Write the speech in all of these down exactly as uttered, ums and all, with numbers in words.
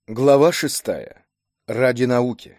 Глава шестая. Ради науки.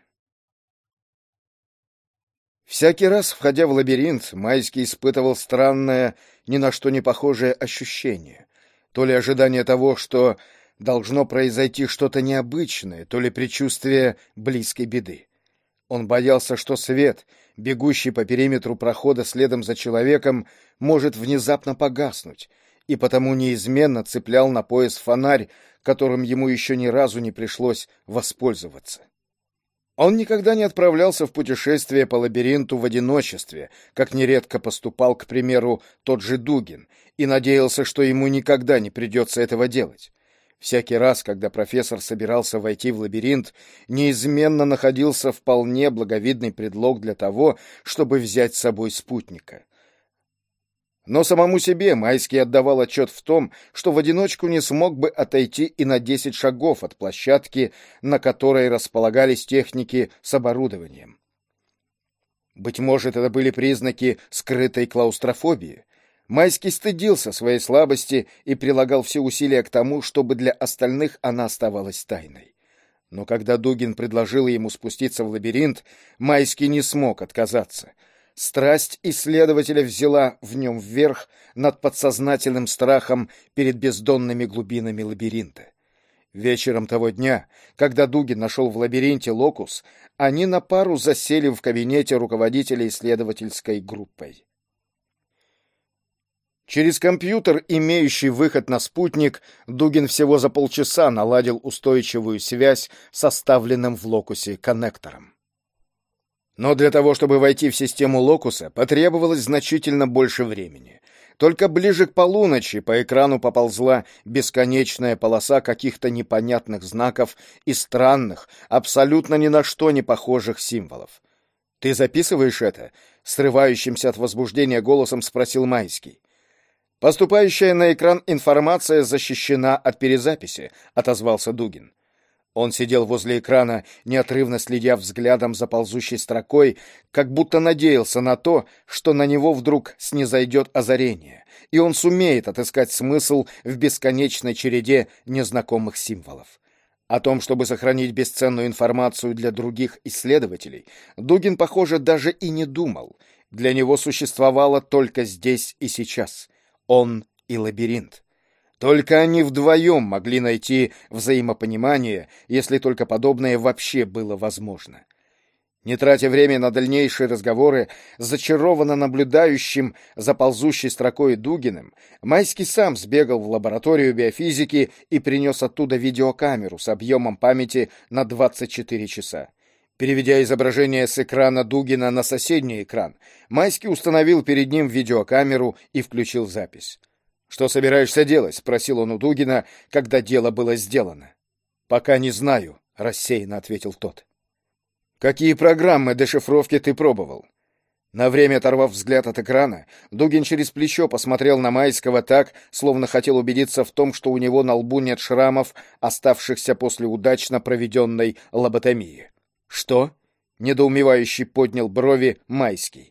Всякий раз, входя в лабиринт, Майский испытывал странное, ни на что не похожее ощущение. То ли ожидание того, что должно произойти что-то необычное, то ли предчувствие близкой беды. Он боялся, что свет, бегущий по периметру прохода следом за человеком, может внезапно погаснуть, и потому неизменно цеплял на пояс фонарь, которым ему еще ни разу не пришлось воспользоваться. Он никогда не отправлялся в путешествие по лабиринту в одиночестве, как нередко поступал, к примеру, тот же Дугин, и надеялся, что ему никогда не придется этого делать. Всякий раз, когда профессор собирался войти в лабиринт, неизменно находился вполне благовидный предлог для того, чтобы взять с собой спутника. Но самому себе Майский отдавал отчет в том, что в одиночку не смог бы отойти и на десять шагов от площадки, на которой располагались техники с оборудованием. Быть может, это были признаки скрытой клаустрофобии. Майский стыдился своей слабости и прилагал все усилия к тому, чтобы для остальных она оставалась тайной. Но когда Дугин предложил ему спуститься в лабиринт, Майский не смог отказаться. Страсть исследователя взяла в нем вверх над подсознательным страхом перед бездонными глубинами лабиринта. Вечером того дня, когда Дугин нашел в лабиринте локус, они на пару засели в кабинете руководителя исследовательской группой. Через компьютер, имеющий выход на спутник, Дугин всего за полчаса наладил устойчивую связь с оставленным в локусе коннектором. Но для того, чтобы войти в систему локуса, потребовалось значительно больше времени. Только ближе к полуночи по экрану поползла бесконечная полоса каких-то непонятных знаков и странных, абсолютно ни на что не похожих символов. «Ты записываешь это?» — срывающимся от возбуждения голосом спросил Майский. «Поступающая на экран информация защищена от перезаписи», — отозвался Дугин. Он сидел возле экрана, неотрывно следя взглядом за ползущей строкой, как будто надеялся на то, что на него вдруг снизойдет озарение, и он сумеет отыскать смысл в бесконечной череде незнакомых символов. О том, чтобы сохранить бесценную информацию для других исследователей, Дугин, похоже, даже и не думал. Для него существовало только здесь и сейчас. Он и лабиринт. Только они вдвоем могли найти взаимопонимание, если только подобное вообще было возможно. Не тратя время на дальнейшие разговоры с зачарованно наблюдающим за ползущей строкой Дугиным, Майский сам сбегал в лабораторию биофизики и принес оттуда видеокамеру с объемом памяти на двадцать четыре часа. Переведя изображение с экрана Дугина на соседний экран, Майский установил перед ним видеокамеру и включил запись. «Что собираешься делать?» — спросил он у Дугина, когда дело было сделано. «Пока не знаю», — рассеянно ответил тот. «Какие программы дешифровки ты пробовал?» На время оторвав взгляд от экрана, Дугин через плечо посмотрел на Майского так, словно хотел убедиться в том, что у него на лбу нет шрамов, оставшихся после удачно проведенной лоботомии. «Что?» — недоумевающий поднял брови Майский.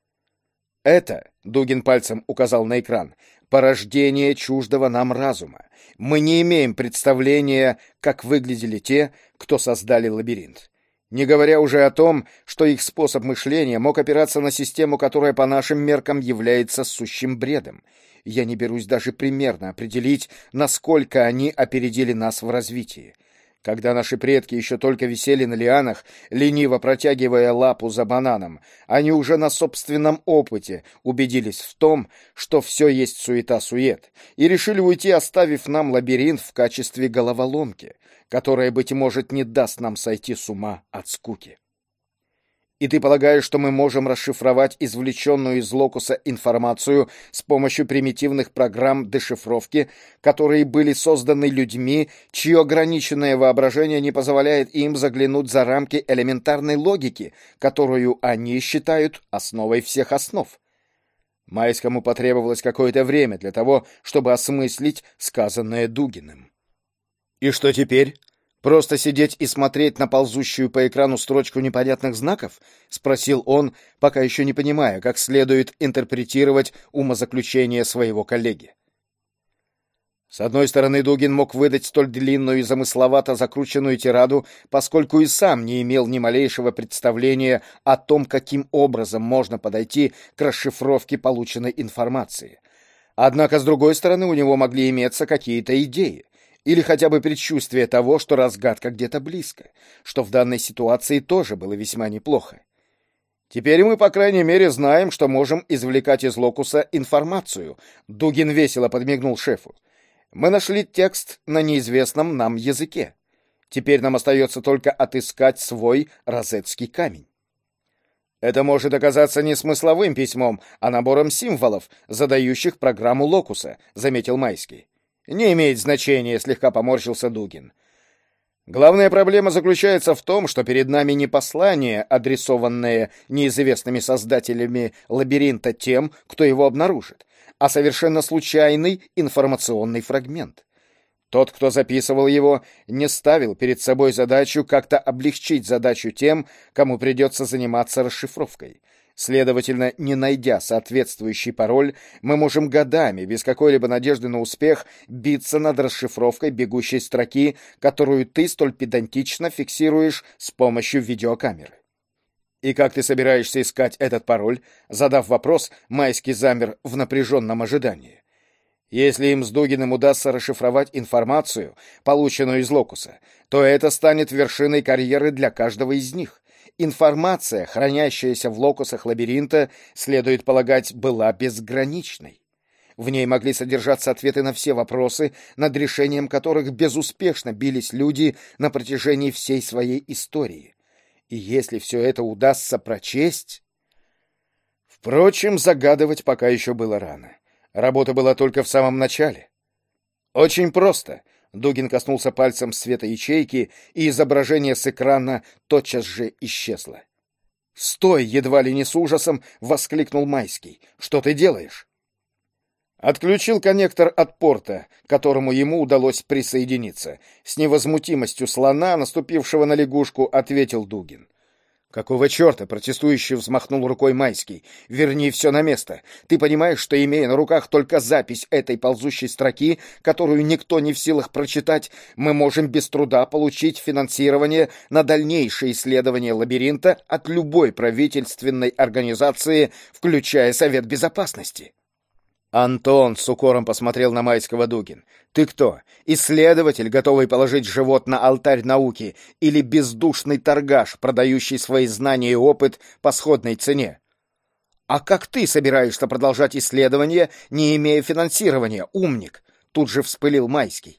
«Это», — Дугин пальцем указал на экран, — «порождение чуждого нам разума. Мы не имеем представления, как выглядели те, кто создали лабиринт. Не говоря уже о том, что их способ мышления мог опираться на систему, которая по нашим меркам является сущим бредом. Я не берусь даже примерно определить, насколько они опередили нас в развитии. Когда наши предки еще только висели на лианах, лениво протягивая лапу за бананом, они уже на собственном опыте убедились в том, что все есть суета-сует, и решили уйти, оставив нам лабиринт в качестве головоломки, которая, быть может, не даст нам сойти с ума от скуки. И ты полагаешь, что мы можем расшифровать извлеченную из локуса информацию с помощью примитивных программ дешифровки, которые были созданы людьми, чье ограниченное воображение не позволяет им заглянуть за рамки элементарной логики, которую они считают основой всех основ? Майскому потребовалось какое-то время для того, чтобы осмыслить сказанное Дугиным. «И что теперь? Просто сидеть и смотреть на ползущую по экрану строчку непонятных знаков?» — спросил он, пока еще не понимая, как следует интерпретировать умозаключение своего коллеги. С одной стороны, Дугин мог выдать столь длинную и замысловато закрученную тираду, поскольку и сам не имел ни малейшего представления о том, каким образом можно подойти к расшифровке полученной информации. Однако, с другой стороны, у него могли иметься какие-то идеи, или хотя бы предчувствие того, что разгадка где-то близко, что в данной ситуации тоже было весьма неплохо. Теперь мы, по крайней мере, знаем, что можем извлекать из локуса информацию. Дугин весело подмигнул шефу. Мы нашли текст на неизвестном нам языке. Теперь нам остается только отыскать свой розетский камень. Это может оказаться не смысловым письмом, а набором символов, задающих программу локуса, заметил Майский. Не имеет значения, слегка поморщился Дугин. Главная проблема заключается в том, что перед нами не послание, адресованное неизвестными создателями лабиринта тем, кто его обнаружит, а совершенно случайный информационный фрагмент. Тот, кто записывал его, не ставил перед собой задачу как-то облегчить задачу тем, кому придется заниматься расшифровкой. Следовательно, не найдя соответствующий пароль, мы можем годами, без какой-либо надежды на успех, биться над расшифровкой бегущей строки, которую ты столь педантично фиксируешь с помощью видеокамеры. «И как ты собираешься искать этот пароль?» Задав вопрос, Майский замер в напряженном ожидании. Если им с Дугиным удастся расшифровать информацию, полученную из локуса, то это станет вершиной карьеры для каждого из них. Информация, хранящаяся в локусах лабиринта, следует полагать, была безграничной. В ней могли содержаться ответы на все вопросы, над решением которых безуспешно бились люди на протяжении всей своей истории. И если все это удастся прочесть... Впрочем, загадывать пока еще было рано. Работа была только в самом начале. Очень просто. Дугин коснулся пальцем света ячейки, и изображение с экрана тотчас же исчезло. «Стой!» — едва ли не с ужасом воскликнул Майский. «Что ты делаешь?» Отключил коннектор от порта, к которому ему удалось присоединиться. С невозмутимостью слона, наступившего на лягушку, ответил Дугин. «Какого черта?» — протестующий взмахнул рукой Майский. «Верни все на место. Ты понимаешь, что, имея на руках только запись этой ползущей строки, которую никто не в силах прочитать, мы можем без труда получить финансирование на дальнейшее исследование лабиринта от любой правительственной организации, включая Совет Безопасности?» «Антон», — с укором посмотрел на Майского Дугин, — «ты кто? Исследователь, готовый положить живот на алтарь науки, или бездушный торгаш, продающий свои знания и опыт по сходной цене?» «А как ты собираешься продолжать исследования, не имея финансирования, умник?» — тут же вспылил Майский.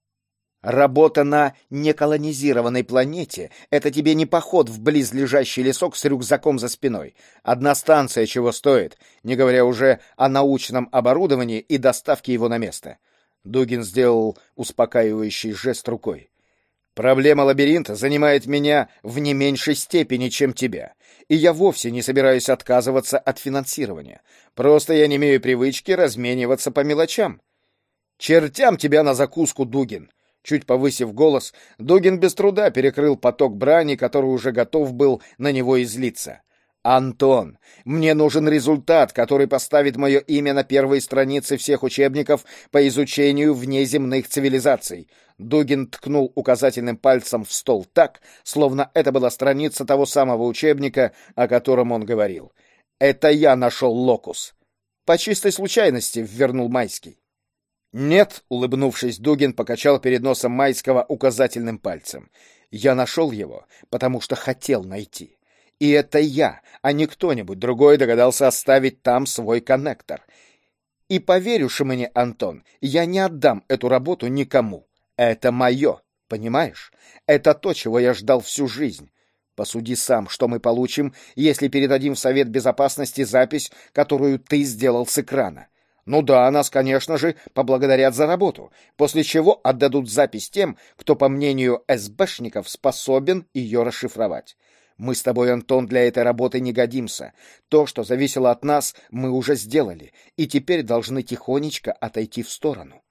«Работа на неколонизированной планете — это тебе не поход в близлежащий лесок с рюкзаком за спиной. Одна станция чего стоит, не говоря уже о научном оборудовании и доставке его на место». Дугин сделал успокаивающий жест рукой. «Проблема лабиринта занимает меня в не меньшей степени, чем тебя, и я вовсе не собираюсь отказываться от финансирования. Просто я не имею привычки размениваться по мелочам». «Чертям тебя на закуску, Дугин!» Чуть повысив голос, Дугин без труда перекрыл поток брани, который уже готов был на него излиться. «Антон, мне нужен результат, который поставит мое имя на первой странице всех учебников по изучению внеземных цивилизаций». Дугин ткнул указательным пальцем в стол так, словно это была страница того самого учебника, о котором он говорил. «Это я нашел локус». «По чистой случайности», — ввернул Майский. «Нет», — улыбнувшись, Дугин покачал перед носом Майского указательным пальцем. «Я нашел его, потому что хотел найти. И это я, а не кто-нибудь другой догадался оставить там свой коннектор. И поверишь мне, Антон, я не отдам эту работу никому. Это мое, понимаешь? Это то, чего я ждал всю жизнь. Посуди сам, что мы получим, если передадим в Совет Безопасности запись, которую ты сделал с экрана. Ну да, нас, конечно же, поблагодарят за работу, после чего отдадут запись тем, кто, по мнению эсбэшников, способен ее расшифровать. Мы с тобой, Антон, для этой работы не годимся. То, что зависело от нас, мы уже сделали, и теперь должны тихонечко отойти в сторону.